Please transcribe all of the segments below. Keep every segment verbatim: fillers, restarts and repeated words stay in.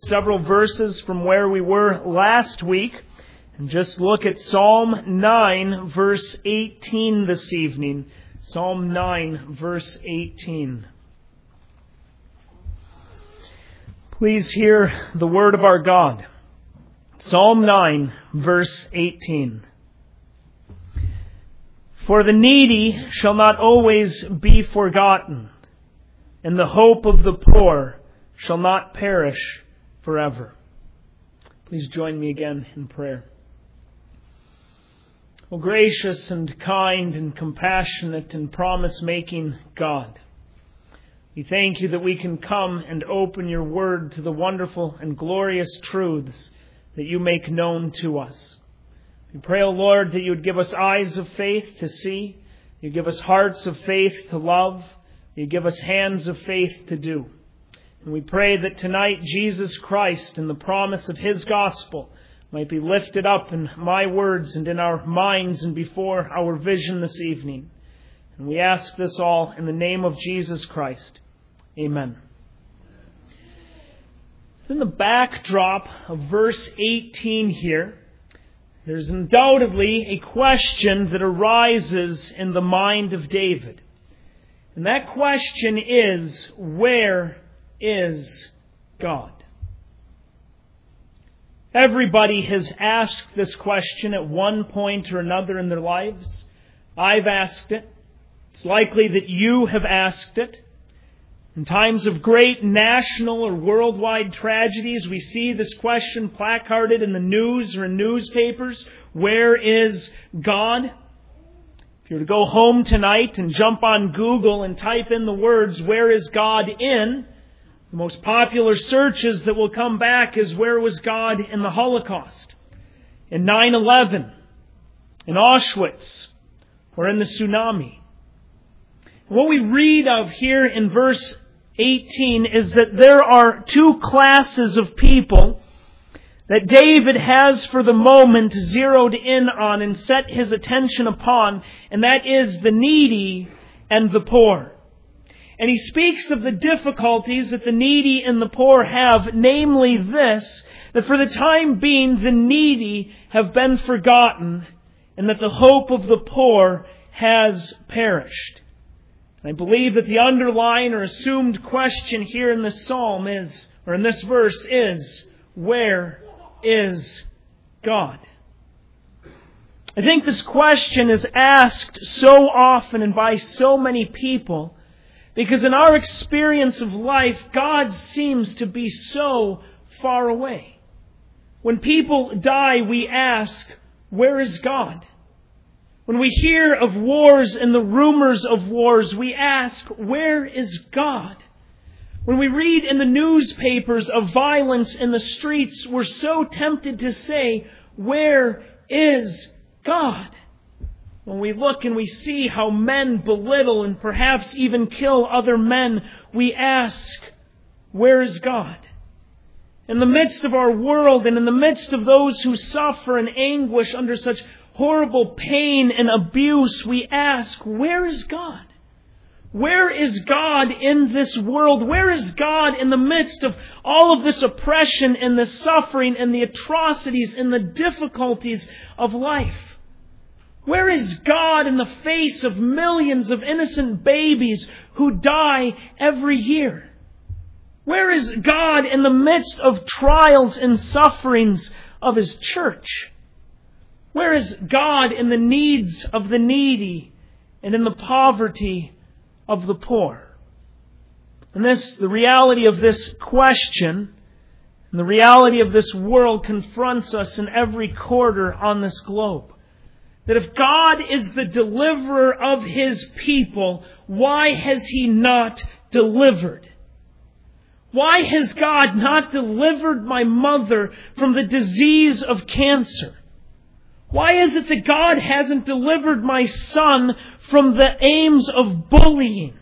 several verses from where we were last week and just look at Psalm nine, verse eighteen this evening. Psalm nine, verse eighteen. Please hear the word of our God. Psalm nine, verse eighteen. For the needy shall not always be forgotten, and the hope of the poor shall not perish forever. Please join me again in prayer. O gracious and kind and compassionate and promise-making God, we thank you that we can come and open your word to the wonderful and glorious truths that you make known to us. We pray, O Lord, that you would give us eyes of faith to see, you give us hearts of faith to love, you give us hands of faith to do. And we pray that tonight Jesus Christ and the promise of His gospel might be lifted up in my words and in our minds and before our vision this evening. And we ask this all in the name of Jesus Christ. Amen. In the backdrop of verse eighteen here, there's undoubtedly a question that arises in the mind of David. And that question is, where is God? Everybody has asked this question at one point or another in their lives. I've asked it. It's likely that you have asked it. In times of great national or worldwide tragedies, we see this question placarded in the news or in newspapers. Where is God? If you were to go home tonight and jump on Google and type in the words, where is God in? The most popular searches that will come back is, where was God in the Holocaust? In nine eleven? In Auschwitz? Or in the tsunami? What we read of here in verse eighteen is that there are two classes of people that David has for the moment zeroed in on and set his attention upon, and that is the needy and the poor. And he speaks of the difficulties that the needy and the poor have, namely this, that for the time being the needy have been forgotten and that the hope of the poor has perished. I believe that the underlying or assumed question here in this psalm is, or in this verse is, where is God? I think this question is asked so often and by so many people because in our experience of life, God seems to be so far away. When people die, we ask, where is God? When we hear of wars and the rumors of wars, we ask, where is God? When we read in the newspapers of violence in the streets, we're so tempted to say, where is God? When we look and we see how men belittle and perhaps even kill other men, we ask, where is God? In the midst of our world and in the midst of those who suffer in anguish under such horrible pain and abuse, we ask, where is God? Where is God in this world? Where is God in the midst of all of this oppression and the suffering and the atrocities and the difficulties of life? Where is God in the face of millions of innocent babies who die every year? Where is God in the midst of trials and sufferings of His church? Where is God in the needs of the needy and in the poverty of the poor? And this, the reality of this question and the reality of this world confronts us in every quarter on this globe. That if God is the deliverer of His people, why has He not delivered? Why has God not delivered my mother from the disease of cancer? Why is it that God hasn't delivered my son from the aims of bullying?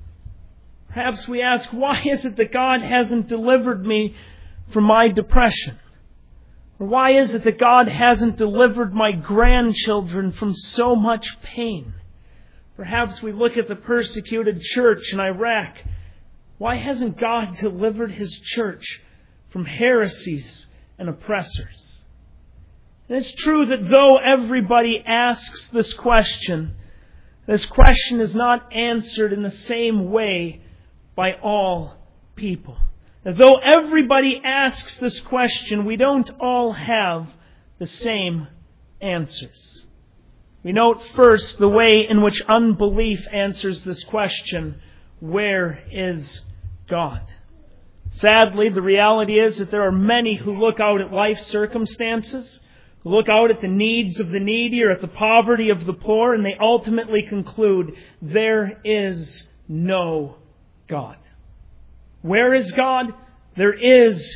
Perhaps we ask, why is it that God hasn't delivered me from my depression? Or why is it that God hasn't delivered my grandchildren from so much pain? Perhaps we look at the persecuted church in Iraq. Why hasn't God delivered His church from heresies and oppressors. And it's true that though everybody asks this question, this question is not answered in the same way by all people. That though everybody asks this question, we don't all have the same answers. We note first the way in which unbelief answers this question, where is God? Sadly, the reality is that there are many who look out at life circumstances, who look out at the needs of the needy or at the poverty of the poor, and they ultimately conclude there is no God. Where is God? There is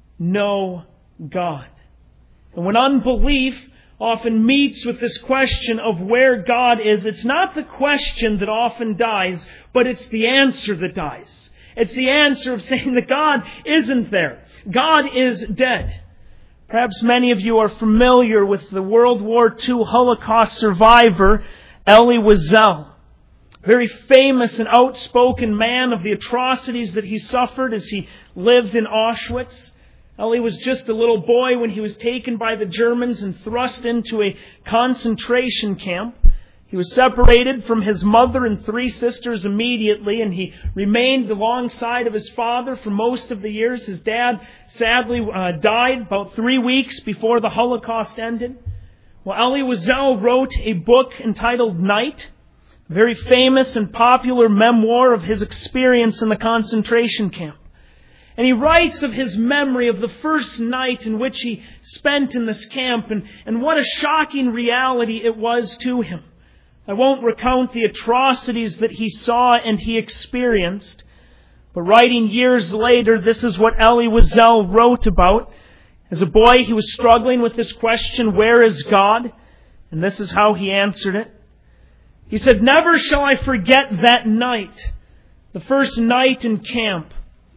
no God. And when unbelief often meets with this question of where God is, it's not the question that often dies, but it's the answer that dies. It's the answer of saying that God isn't there. God is dead. Perhaps many of you are familiar with the World War Two Holocaust survivor, Elie Wiesel. Very famous and outspoken man of the atrocities that he suffered as he lived in Auschwitz. Elie was just a little boy when he was taken by the Germans and thrust into a concentration camp. He was separated from his mother and three sisters immediately, and he remained alongside of his father for most of the years. His dad sadly uh, died about three weeks before the Holocaust ended. Well, Elie Wiesel wrote a book entitled Night, a very famous and popular memoir of his experience in the concentration camp. And he writes of his memory of the first night in which he spent in this camp, and, and what a shocking reality it was to him. I won't recount the atrocities that he saw and he experienced, but writing years later, this is what Elie Wiesel wrote about. As a boy, he was struggling with this question, where is God? And this is how he answered it. He said, "Never shall I forget that night, the first night in camp,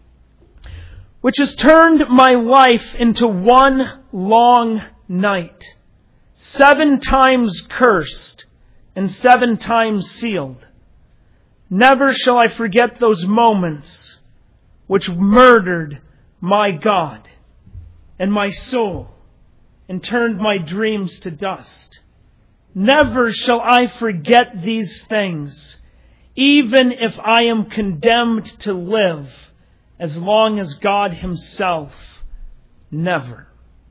which has turned my life into one long night, seven times cursed and seven times sealed. Never shall I forget those moments which murdered my God and my soul and turned my dreams to dust. Never shall I forget these things, even if I am condemned to live as long as God Himself never."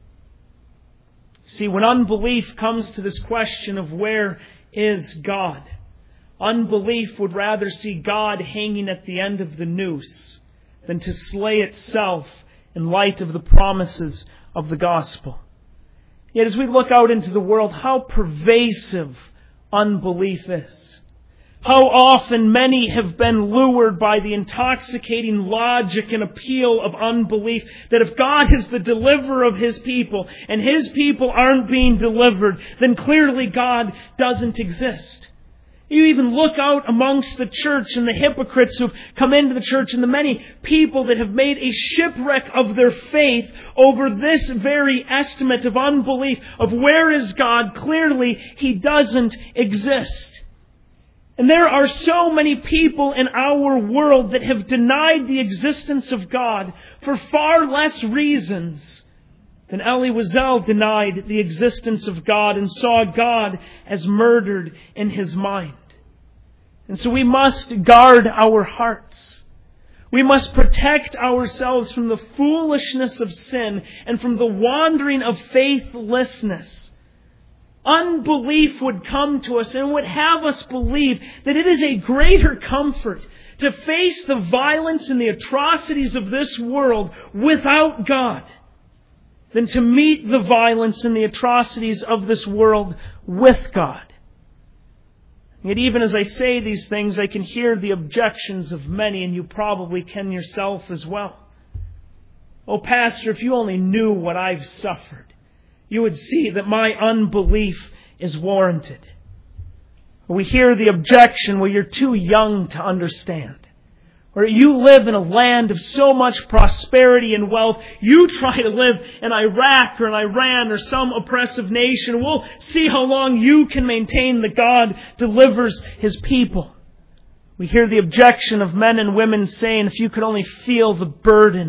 See, when unbelief comes to this question of where is God, unbelief would rather see God hanging at the end of the noose than to slay itself in light of the promises of the gospel. Yet as we look out into the world, how pervasive unbelief is. How often many have been lured by the intoxicating logic and appeal of unbelief that if God is the deliverer of His people and His people aren't being delivered, then clearly God doesn't exist. You even look out amongst the church and the hypocrites who've come into the church and the many people that have made a shipwreck of their faith over this very estimate of unbelief of where is God? Clearly He doesn't exist. And there are so many people in our world that have denied the existence of God for far less reasons than Elie Wiesel denied the existence of God and saw God as murdered in his mind. And so we must guard our hearts. We must protect ourselves from the foolishness of sin and from the wandering of faithlessness. Unbelief would come to us and would have us believe that it is a greater comfort to face the violence and the atrocities of this world without God than to meet the violence and the atrocities of this world with God. Yet even as I say these things, I can hear the objections of many, and you probably can yourself as well. "Oh, Pastor, if you only knew what I've suffered, you would see that my unbelief is warranted." We hear the objection, "Well, you're too young to understand." Or "You live in a land of so much prosperity and wealth. You try to live in Iraq or in Iran or some oppressive nation. We'll see how long you can maintain that God delivers His people." We hear the objection of men and women saying, "If you could only feel the burden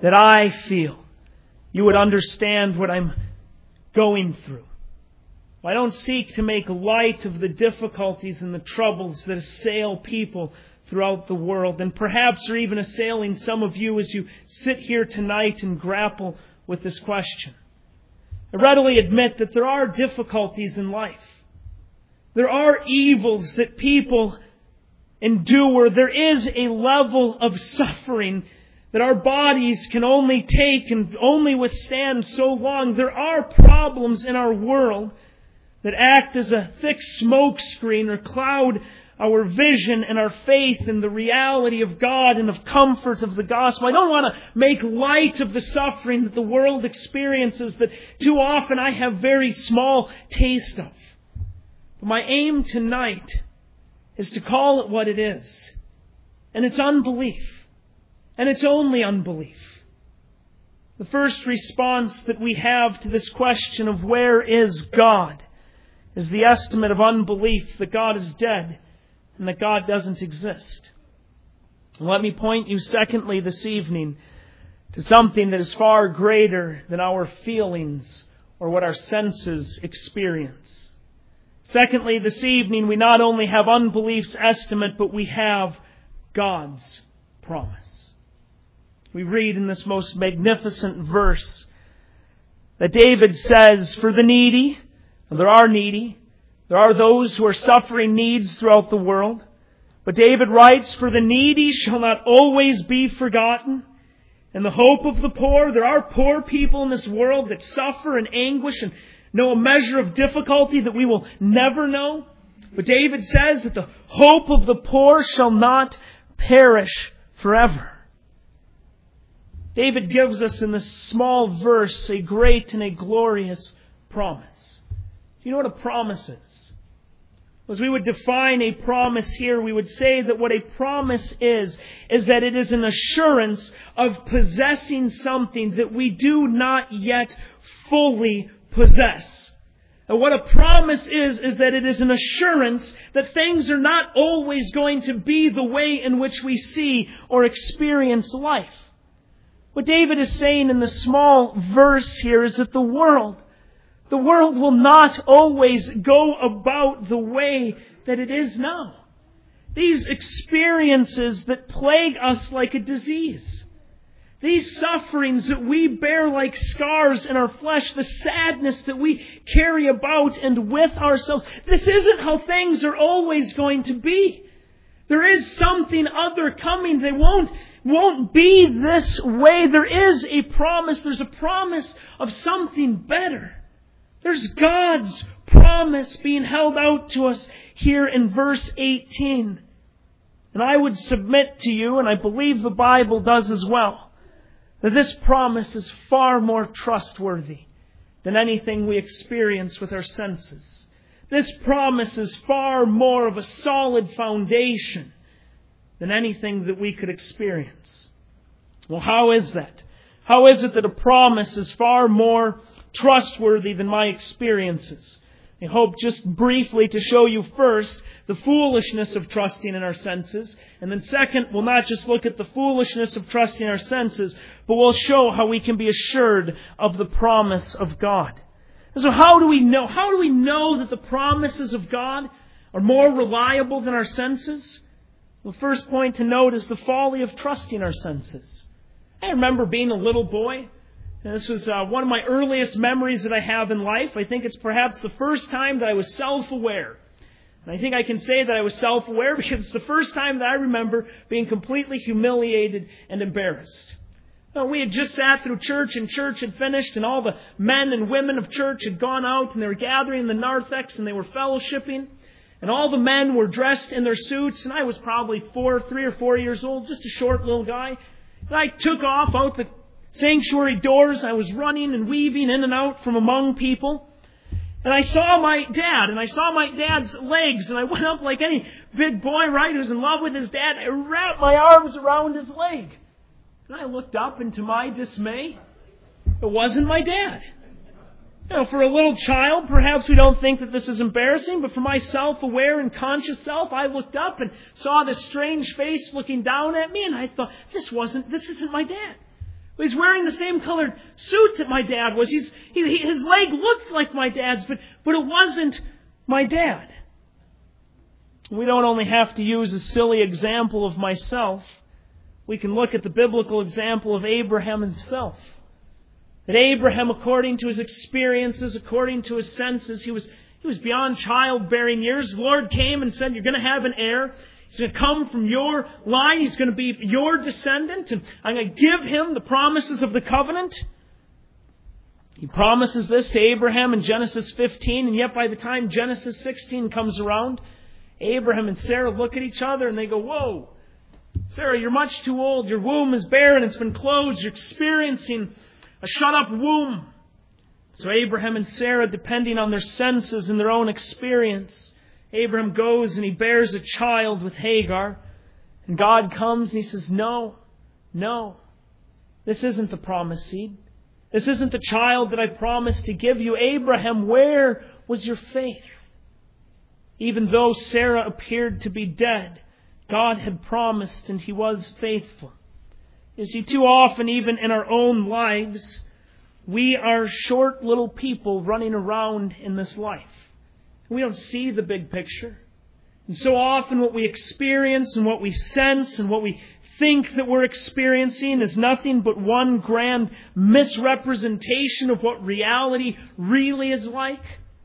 that I feel, you would understand what I'm going through. I don't seek to make light of the difficulties and the troubles that assail people throughout the world, and perhaps are even assailing some of you as you sit here tonight and grapple with this question. I readily admit that there are difficulties in life. There are evils that people endure. There is a level of suffering that our bodies can only take and only withstand so long. There are problems in our world that act as a thick smoke screen or cloud our vision and our faith in the reality of God and of comfort of the gospel. I don't want to make light of the suffering that the world experiences that too often I have very small taste of. But my aim tonight is to call it what it is. And it's unbelief. And it's only unbelief. The first response that we have to this question of where is God is the estimate of unbelief that God is dead and that God doesn't exist. And let me point you secondly this evening to something that is far greater than our feelings or what our senses experience. Secondly, this evening we not only have unbelief's estimate, but we have God's promise. We read in this most magnificent verse that David says, for the needy, and there are needy, there are those who are suffering needs throughout the world. But David writes, for the needy shall not always be forgotten. And the hope of the poor, there are poor people in this world that suffer and anguish and know a measure of difficulty that we will never know. But David says that the hope of the poor shall not perish forever. David gives us in this small verse a great and a glorious promise. Do you know what a promise is? As we would define a promise here, we would say that what a promise is, is that it is an assurance of possessing something that we do not yet fully possess. And what a promise is, is that it is an assurance that things are not always going to be the way in which we see or experience life. What David is saying in the small verse here is that the world, the world will not always go about the way that it is now. These experiences that plague us like a disease, these sufferings that we bear like scars in our flesh, the sadness that we carry about and with ourselves, this isn't how things are always going to be. There is something other coming. They won't, won't be this way. There is a promise. There's a promise of something better. There's God's promise being held out to us here in verse eighteen. And I would submit to you, and I believe the Bible does as well, that this promise is far more trustworthy than anything we experience with our senses. This promise is far more of a solid foundation than anything that we could experience. Well, how is that? How is it that a promise is far more trustworthy than my experiences? I hope just briefly to show you first the foolishness of trusting in our senses. And then second, we'll not just look at the foolishness of trusting our senses, but we'll show how we can be assured of the promise of God. And so how do we know? How do we know that the promises of God are more reliable than our senses? Well, the first point to note is the folly of trusting our senses. I remember being a little boy. And this was uh, one of my earliest memories that I have in life. I think it's perhaps the first time that I was self-aware. And I think I can say that I was self-aware because it's the first time that I remember being completely humiliated and embarrassed. Now, we had just sat through church and church had finished and all the men and women of church had gone out and they were gathering in the narthex and they were fellowshipping. And all the men were dressed in their suits and I was probably four, three or four years old, just a short little guy. And I took off out the sanctuary doors. I was running and weaving in and out from among people. And I saw my dad, and I saw my dad's legs, and I went up like any big boy, right, who's in love with his dad. I wrapped my arms around his leg. And I looked up, and to my dismay, it wasn't my dad. You know, for a little child, perhaps we don't think that this is embarrassing, but for my self-aware and conscious self, I looked up and saw this strange face looking down at me, and I thought, this wasn't, this isn't my dad. He's wearing the same colored suit that my dad was. He's, he, he, his leg looked like my dad's, but, but it wasn't my dad. We don't only have to use a silly example of myself. We can look at the biblical example of Abraham himself. That Abraham, according to his experiences, according to his senses, he was, he was beyond childbearing years. The Lord came and said, you're going to have an heir. He's going to come from your line. He's going to be your descendant. And I'm going to give him the promises of the covenant. He promises this to Abraham in Genesis fifteen. And yet by the time Genesis sixteen comes around, Abraham and Sarah look at each other and they go, whoa, Sarah, you're much too old. Your womb is barren. It's been closed. You're experiencing a shut-up womb. So Abraham and Sarah, depending on their senses and their own experience, Abraham goes and he bears a child with Hagar. And God comes and he says, no, no, this isn't the promised seed. This isn't the child that I promised to give you. Abraham, where was your faith? Even though Sarah appeared to be dead, God had promised and he was faithful. You see, too often, even in our own lives, we are short little people running around in this life. We don't see the big picture. And so often what we experience and what we sense and what we think that we're experiencing is nothing but one grand misrepresentation of what reality really is like.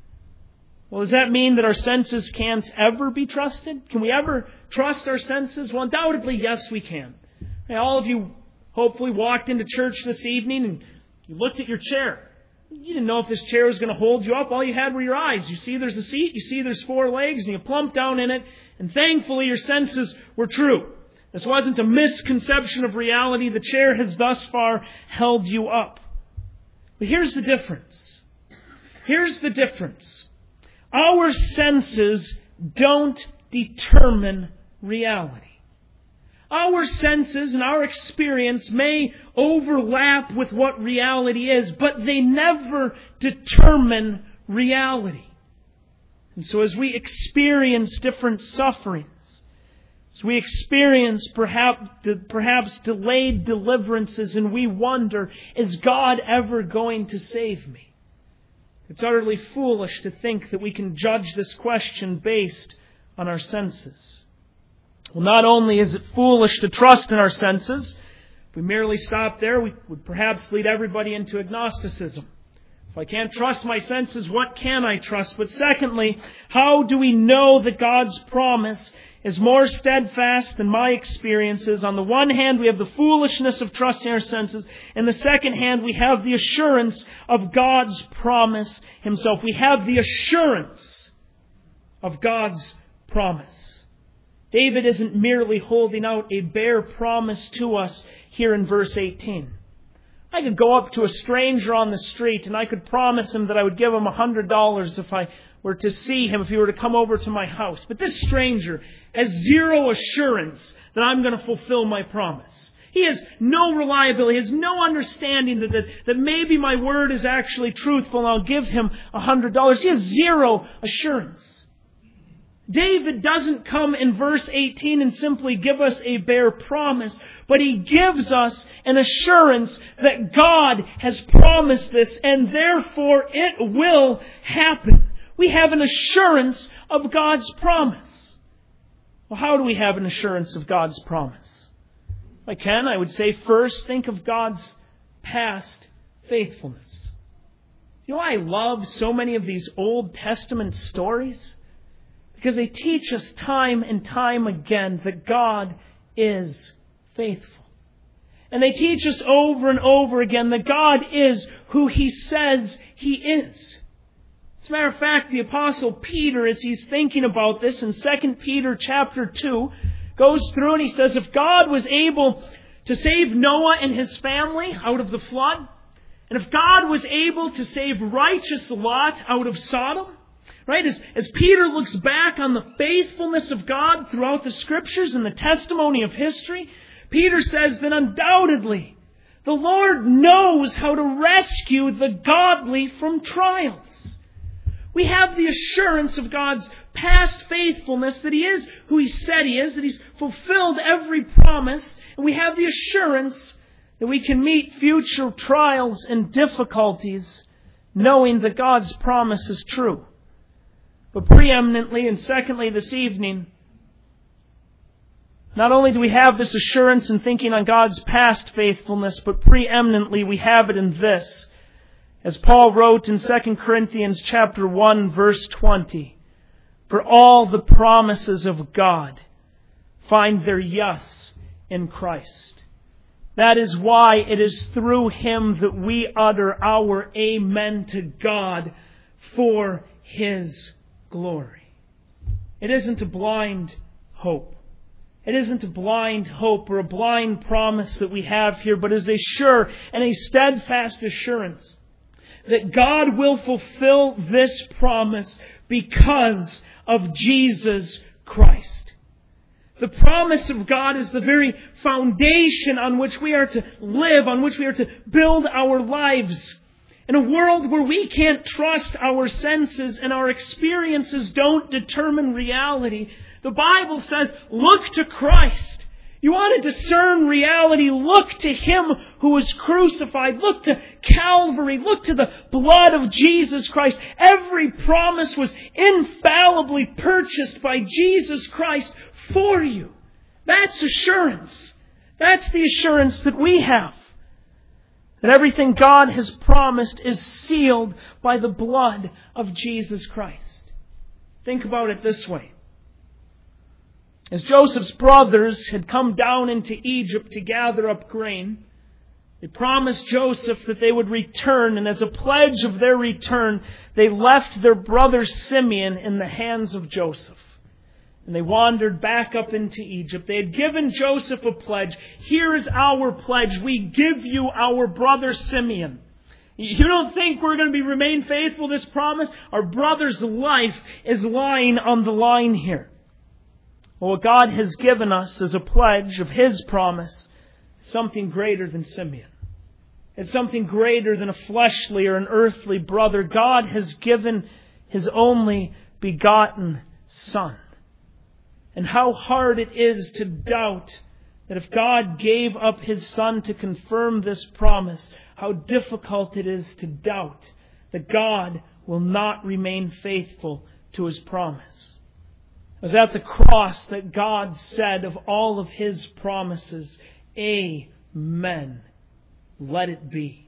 Well, does that mean that our senses can't ever be trusted? Can we ever trust our senses? Well, undoubtedly, yes, we can. Hey, all of you hopefully walked into church this evening and you looked at your chair. You didn't know if this chair was going to hold you up. All you had were your eyes. You see there's a seat. You see there's four legs. And you plumped down in it. And thankfully your senses were true. This wasn't a misconception of reality. The chair has thus far held you up. But here's the difference. Here's the difference. Our senses don't determine reality. Our senses and our experience may overlap with what reality is, but they never determine reality. And so as we experience different sufferings, as we experience perhaps, perhaps delayed deliverances, and we wonder, is God ever going to save me? It's utterly foolish to think that we can judge this question based on our senses. Well, not only is it foolish to trust in our senses, if we merely stop there, we would perhaps lead everybody into agnosticism. If I can't trust my senses, what can I trust? But secondly, how do we know that God's promise is more steadfast than my experiences? On the one hand, we have the foolishness of trusting our senses. On the second hand, we have the assurance of God's promise Himself. We have the assurance of God's promise. David isn't merely holding out a bare promise to us here in verse eighteen. I could go up to a stranger on the street and I could promise him that I would give him one hundred dollars if I were to see him, if he were to come over to my house. But this stranger has zero assurance that I'm going to fulfill my promise. He has no reliability, he has no understanding that, that, that maybe my word is actually truthful and I'll give him one hundred dollars. He has zero assurance. David doesn't come in verse eighteen and simply give us a bare promise, but he gives us an assurance that God has promised this and therefore it will happen. We have an assurance of God's promise. Well, how do we have an assurance of God's promise? If I can, I would say first, think of God's past faithfulness. You know, I love so many of these Old Testament stories because they teach us time and time again that God is faithful. And they teach us over and over again that God is who He says He is. As a matter of fact, the Apostle Peter, as he's thinking about this in Second Peter chapter two, goes through and he says, if God was able to save Noah and his family out of the flood, and if God was able to save righteous Lot out of Sodom, right? As, as Peter looks back on the faithfulness of God throughout the Scriptures and the testimony of history, Peter says that undoubtedly the Lord knows how to rescue the godly from trials. We have the assurance of God's past faithfulness that He is who He said He is, that He's fulfilled every promise, and we have the assurance That we can meet future trials and difficulties knowing that God's promise is true. But preeminently and secondly this evening, not only do we have this assurance in thinking on God's past faithfulness, but preeminently we have it in this. As Paul wrote in Second Corinthians chapter one, verse twenty, "For all the promises of God find their yes in Christ." That is why it is through Him that we utter our amen to God for His glory. It isn't a blind hope. It isn't a blind hope or a blind promise that we have here, but is a sure and a steadfast assurance that God will fulfill this promise because of Jesus Christ. The promise of God is the very foundation on which we are to live, on which we are to build our lives. In a world where we can't trust our senses and our experiences don't determine reality, the Bible says, look to Christ. You want to discern reality, look to Him who was crucified. Look to Calvary. Look to the blood of Jesus Christ. Every promise was infallibly purchased by Jesus Christ for you. That's assurance. That's the assurance that we have. That everything God has promised is sealed by the blood of Jesus Christ. Think about it this way. As Joseph's brothers had come down into Egypt to gather up grain, they promised Joseph that they would return, and as a pledge of their return, they left their brother Simeon in the hands of Joseph. And they wandered back up into Egypt. They had given Joseph a pledge. Here is our pledge. We give you our brother Simeon. You don't think we're going to be remain faithful to this promise? Our brother's life is lying on the line here. Well, what God has given us as a pledge of His promise is something greater than Simeon. It's something greater than a fleshly or an earthly brother. God has given His only begotten Son. And how hard it is to doubt that if God gave up His Son to confirm this promise, how difficult it is to doubt that God will not remain faithful to His promise. It was at the cross that God said of all of His promises, Amen. Let it be.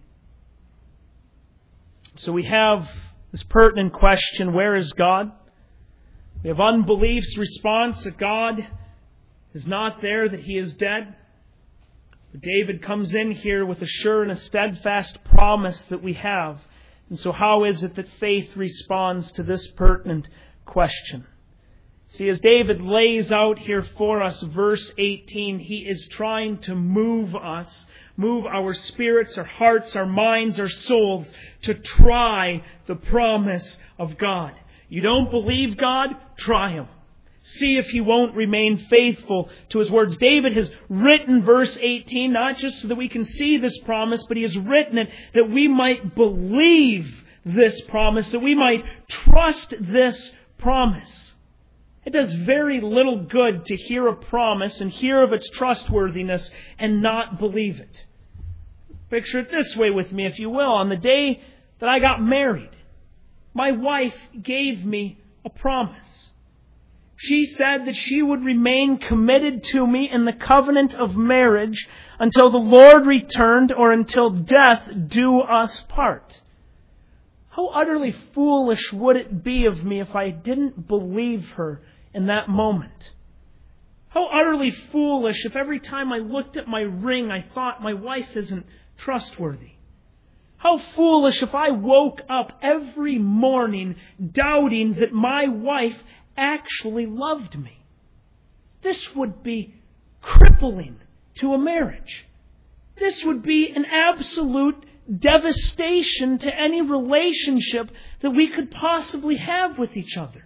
So we have this pertinent question, where is God? We have unbelief's response that God is not there, that He is dead. But David comes in here with a sure and a steadfast promise that we have. And so how is it that faith responds to this pertinent question? See, as David lays out here for us, verse eighteen, he is trying to move us, move our spirits, our hearts, our minds, our souls to try the promise of God. You don't believe God? Try Him. See if He won't remain faithful to His words. David has written verse eighteen, not just so that we can see this promise, but he has written it that we might believe this promise, that we might trust this promise. It does very little good to hear a promise and hear of its trustworthiness and not believe it. Picture it this way with me, if you will. On the day that I got married, my wife gave me a promise. She said that she would remain committed to me in the covenant of marriage until the Lord returned or until death do us part. How utterly foolish would it be of me if I didn't believe her in that moment? How utterly foolish if every time I looked at my ring I thought my wife isn't trustworthy. How foolish if I woke up every morning doubting that my wife actually loved me. This would be crippling to a marriage. This would be an absolute devastation to any relationship that we could possibly have with each other.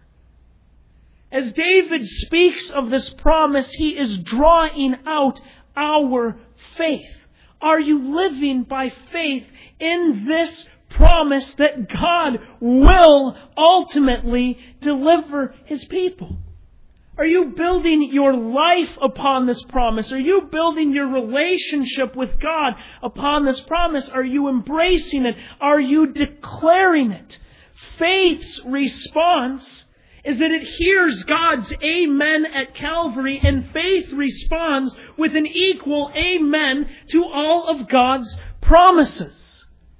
As David speaks of this promise, he is drawing out our faith. Are you living by faith in this promise that God will ultimately deliver His people? Are you building your life upon this promise? Are you building your relationship with God upon this promise? Are you embracing it? Are you declaring it? Faith's response is that it hears God's amen at Calvary, and faith responds with an equal amen to all of God's promises.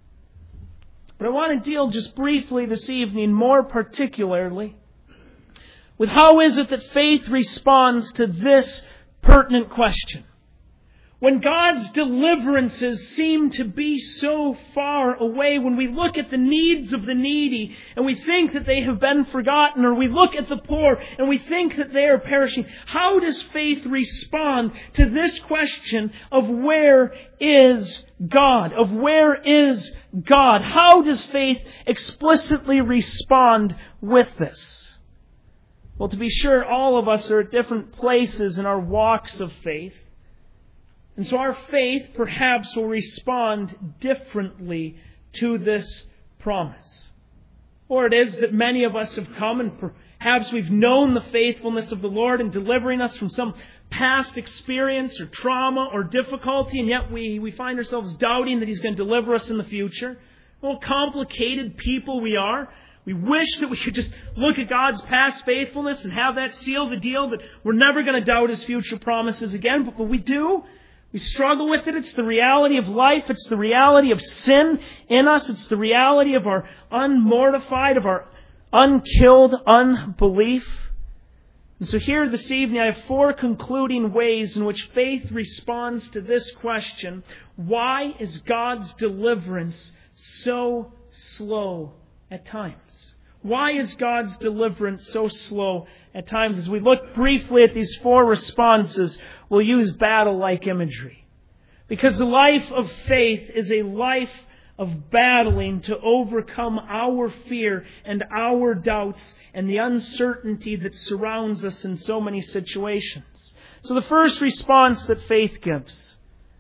But I want to deal just briefly this evening, more particularly, with how is it that faith responds to this pertinent question. When God's deliverances seem to be so far away, when we look at the needs of the needy and we think that they have been forgotten, or we look at the poor and we think that they are perishing, how does faith respond to this question of where is God? Of where is God? How does faith explicitly respond with this? Well, to be sure, all of us are at different places in our walks of faith. And so our faith perhaps will respond differently to this promise. Or it is that many of us have come and perhaps we've known the faithfulness of the Lord in delivering us from some past experience or trauma or difficulty, and yet we, we find ourselves doubting that He's going to deliver us in the future. What complicated people we are. We wish that we could just look at God's past faithfulness and have that seal the deal, that we're never going to doubt His future promises again. But, but we do. We struggle with it. It's the reality of life. It's the reality of sin in us. It's the reality of our unmortified, of our unkilled unbelief. And so here this evening I have four concluding ways in which faith responds to this question. Why is God's deliverance so slow at times? Why is God's deliverance so slow at times? As we look briefly at these four responses, we'll use battle-like imagery. Because the life of faith is a life of battling to overcome our fear and our doubts and the uncertainty that surrounds us in so many situations. So the first response that faith gives.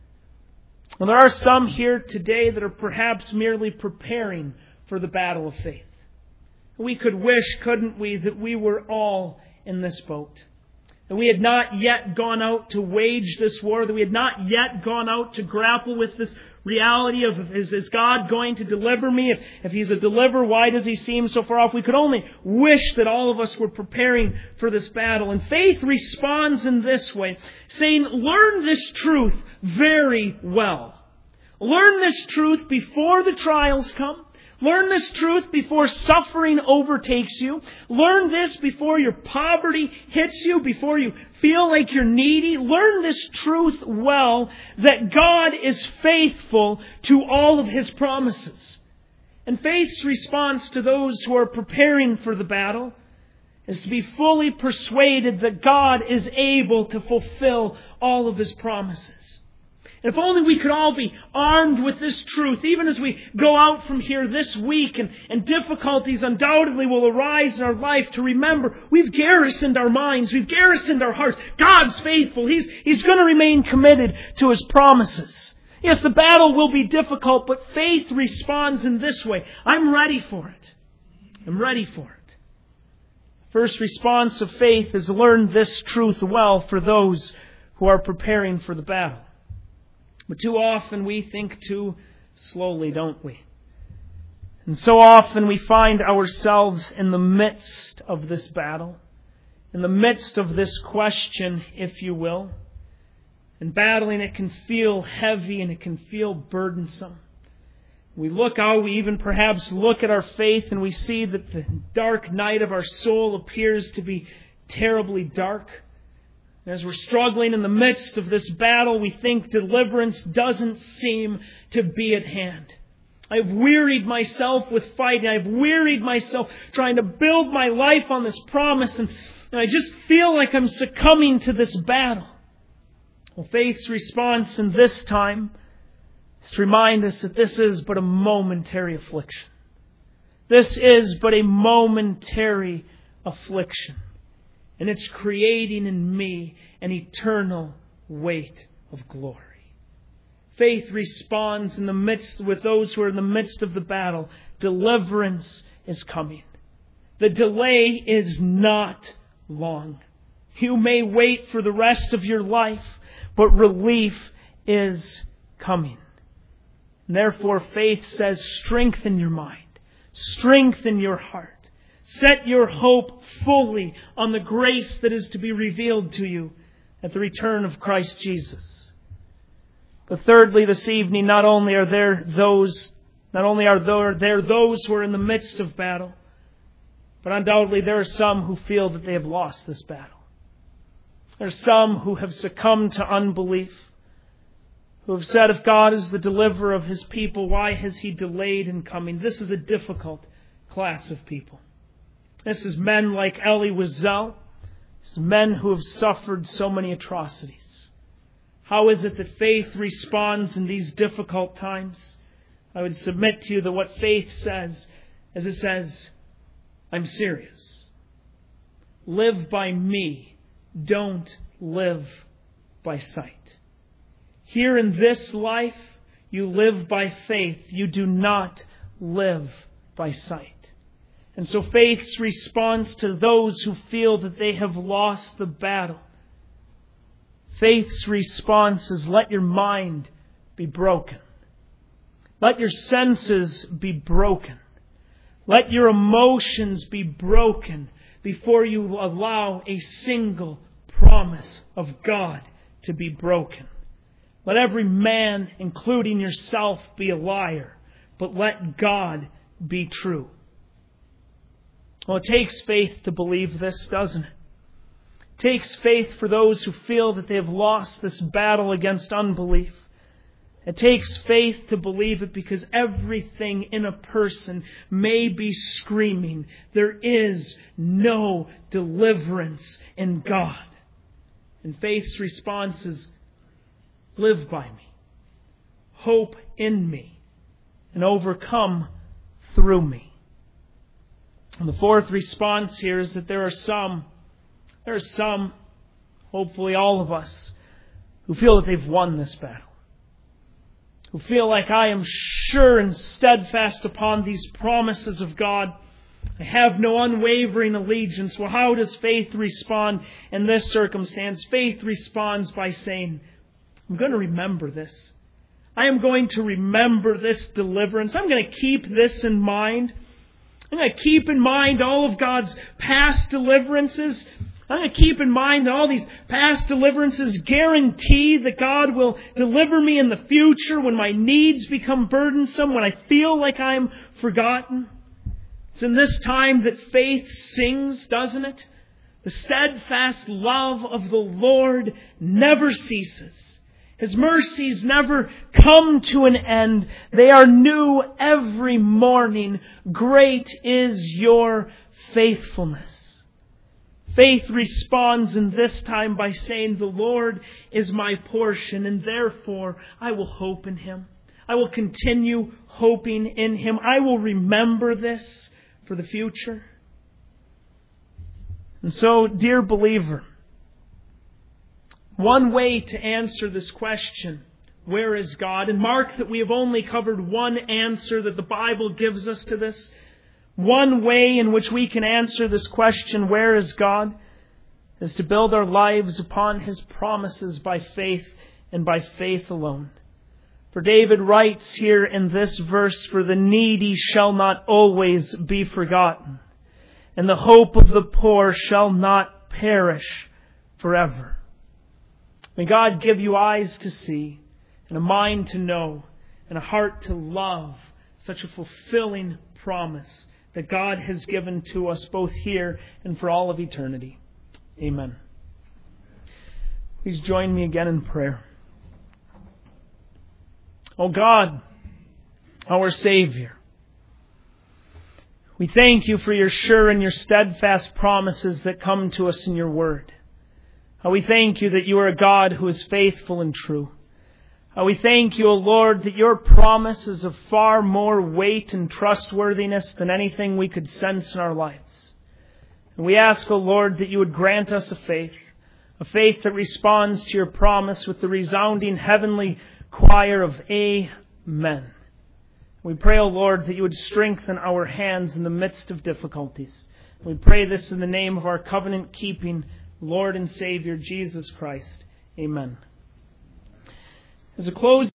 Well, there are some here today that are perhaps merely preparing for the battle of faith. We could wish, couldn't we, that we were all in this boat. That we had not yet gone out to wage this war. That we had not yet gone out to grapple with this reality of, is, is God going to deliver me? If, if He's a deliverer, why does He seem so far off? We could only wish that all of us were preparing for this battle. And faith responds in this way, saying, learn this truth very well. Learn this truth before the trials come. Learn this truth before suffering overtakes you. Learn this before your poverty hits you, before you feel like you're needy. Learn this truth well, that God is faithful to all of His promises. And faith's response to those who are preparing for the battle is to be fully persuaded that God is able to fulfill all of His promises. If only we could all be armed with this truth, even as we go out from here this week, and, and difficulties undoubtedly will arise in our life, to remember we've garrisoned our minds, we've garrisoned our hearts. God's faithful. He's, he's going to remain committed to His promises. Yes, the battle will be difficult, but faith responds in this way. I'm ready for it. I'm ready for it. First response of faith is learn this truth well for those who are preparing for the battle. But too often we think too slowly, don't we? And so often we find ourselves in the midst of this battle, in the midst of this question, if you will. And battling it can feel heavy and it can feel burdensome. We look out, we even perhaps look at our faith, and we see that the dark night of our soul appears to be terribly dark. As we're struggling in the midst of this battle, we think deliverance doesn't seem to be at hand. I've wearied myself with fighting. I've wearied myself trying to build my life on this promise, and, and I just feel like I'm succumbing to this battle. Well, faith's response in this time is to remind us that this is but a momentary affliction. This is but a momentary affliction. And it's creating in me an eternal weight of glory. Faith responds in the midst with those who are in the midst of the battle. Deliverance is coming. The delay is not long. You may wait for the rest of your life, but relief is coming. And therefore, faith says, strengthen your mind, strengthen your heart. Set your hope fully on the grace that is to be revealed to you at the return of Christ Jesus. But thirdly, this evening, not only are there those, not only are there, there those who are in the midst of battle, but undoubtedly there are some who feel that they have lost this battle. There are some who have succumbed to unbelief, who have said, if God is the deliverer of His people, why has He delayed in coming? This is a difficult class of people. This is men like Elie Wiesel. This is men who have suffered so many atrocities. How is it that faith responds in these difficult times? I would submit to you that what faith says is it says, I'm serious. Live by me. Don't live by sight. Here in this life, you live by faith. You do not live by sight. And so faith's response to those who feel that they have lost the battle, faith's response is, let your mind be broken. Let your senses be broken. Let your emotions be broken before you allow a single promise of God to be broken. Let every man, including yourself, be a liar, but let God be true. Well, it takes faith to believe this, doesn't it? It takes faith for those who feel that they have lost this battle against unbelief. It takes faith to believe it because everything in a person may be screaming, there is no deliverance in God. And faith's response is, live by me, hope in me, and overcome through me. And the fourth response here is that there are some, there are some, hopefully all of us, who feel that they've won this battle. Who feel like I am sure and steadfast upon these promises of God. I have no unwavering allegiance. Well, how does faith respond in this circumstance? Faith responds by saying, I'm going to remember this. I am going to remember this deliverance. I'm going to keep this in mind. I'm going to keep in mind all of God's past deliverances. I'm going to keep in mind that all these past deliverances guarantee that God will deliver me in the future when my needs become burdensome, when I feel like I'm forgotten. It's in this time that faith sings, doesn't it? The steadfast love of the Lord never ceases. His mercies never come to an end. They are new every morning. Great is your faithfulness. Faith responds in this time by saying, the Lord is my portion, and therefore I will hope in Him. I will continue hoping in Him. I will remember this for the future. And so, dear believer, one way to answer this question, where is God? And mark that we have only covered one answer that the Bible gives us to this. One way in which we can answer this question, where is God, is to build our lives upon His promises by faith and by faith alone. For David writes here in this verse, for the needy shall not always be forgotten, and the hope of the poor shall not perish forever. May God give you eyes to see, and a mind to know, and a heart to love such a fulfilling promise that God has given to us both here and for all of eternity. Amen. Please join me again in prayer. Oh God, our Savior, we thank You for Your sure and Your steadfast promises that come to us in Your Word. How we thank You that You are a God who is faithful and true. How we thank You, O Lord, that Your promise is of far more weight and trustworthiness than anything we could sense in our lives. And we ask, O Lord, that You would grant us a faith, a faith that responds to Your promise with the resounding heavenly choir of Amen. We pray, O Lord, that You would strengthen our hands in the midst of difficulties. We pray this in the name of our covenant-keeping, Lord and Savior Jesus Christ. Amen. As a close,